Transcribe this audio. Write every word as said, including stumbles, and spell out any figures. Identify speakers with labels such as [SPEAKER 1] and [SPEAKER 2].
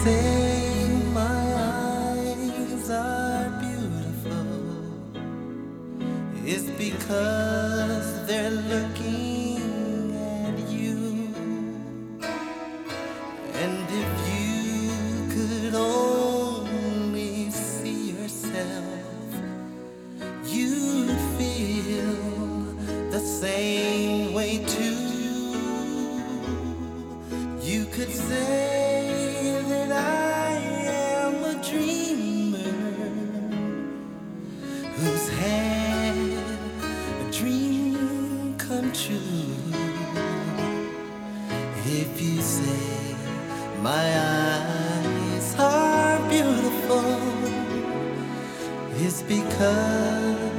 [SPEAKER 1] say my eyes are beautiful, it's because they're looking at you. And if you could only see yourself, you'd feel the same way too. You could say that I am a dreamer who's had a dream come true. If you say my eyes are beautiful, it's because